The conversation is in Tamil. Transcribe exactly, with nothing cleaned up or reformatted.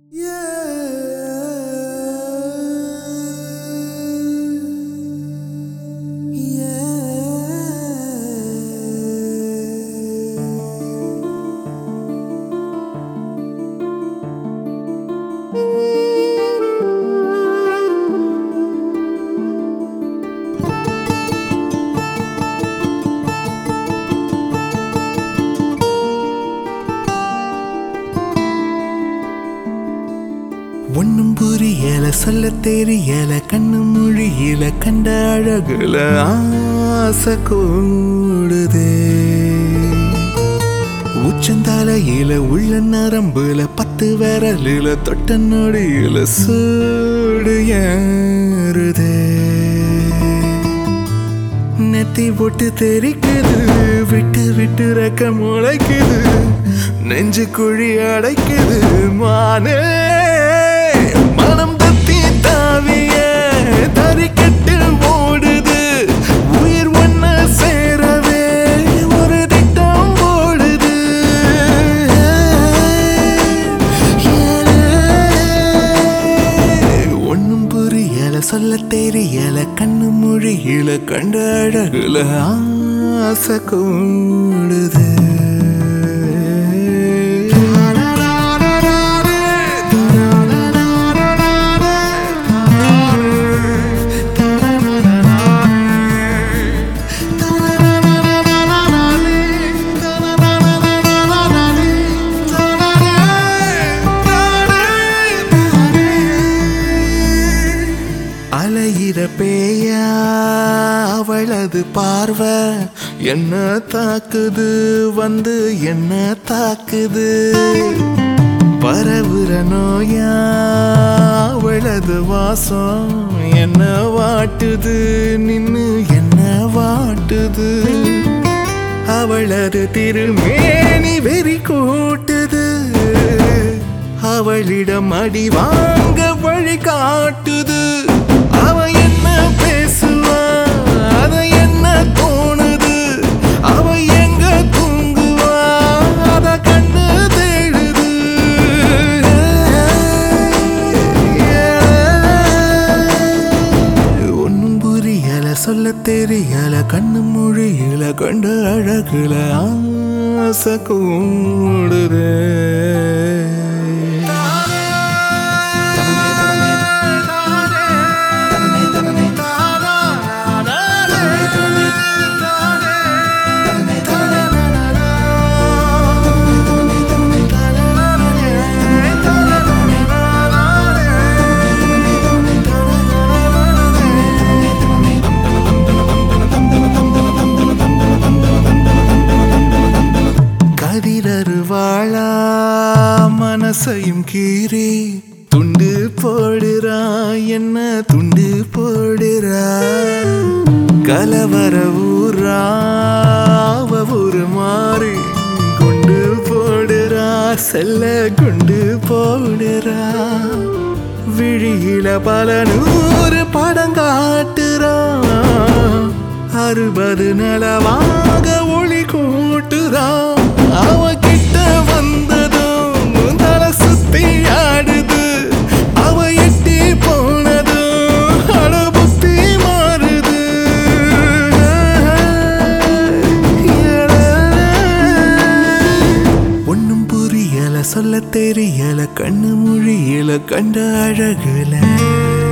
ஒன்னும் புரியல சொல்ல தெரியல கண்ணு மொழியில கண்ட அழகுல ஆசை கூடுதே உச்சந்தலையில உள்ள நரம்புல பத்து விரலில தொட்ட நொடியில சூடு ஏறுதே நெத்தி போட்டு தெரிக்குது விட்டு விட்டு ரெக்க முளைக்குது நெஞ்சு குழி அடைக்குது மானே மனம் தத்தி தாவிய தறிக்கட்டு ஓடுது உயிர் ஒன்ன சேரவே ஒரு திட்டம் ஓடுது ஒன்னும் புரியல சொல்ல தெரியல கண்ணு மொழியில கண்ட அழகுல ஆசை கூடுது அலையிற பேயா அவளது பார்வை என்ன தாக்குது வந்து என்ன தாக்குது பரவுற நோயா அவளது வாசம் என்ன வாட்டுது நின்னு என்ன வாட்டுது அவளது திருமேனி வெறி கூட்டுது அவளிடம் அடி வாங்க வழி காட்டுது அவ என்ன பேசுவா அத என்ன தோணுது அவ எங்க தூங்குவா அத கண்ணு தேடுது ஒன்னும் புரியல சொல்ல தெரியல கண்ணு மொழியில கண்ட அழகுல ஆசை கூடுதே கதிரருவாளா மனசையும் கீறி துண்டு போடுறா என்ன துண்டு போடுறா கலவர ஊரா ஒரு மாறி குண்டு போடுறா செல்ல குண்டு போடுறா விழியில பல நூறு படம் காட்டுறா அறுபது நலவாக ஒளி கூட்டுறா அவ கிட்ட வந்ததும் தலை சுத்தி ஆடுது அவ எட்டி போனதும் அட புத்தி மாறுது ஒன்னும் புரியல சொல்ல தெரியல கண்ணு மொழியில கண்ட அழகுல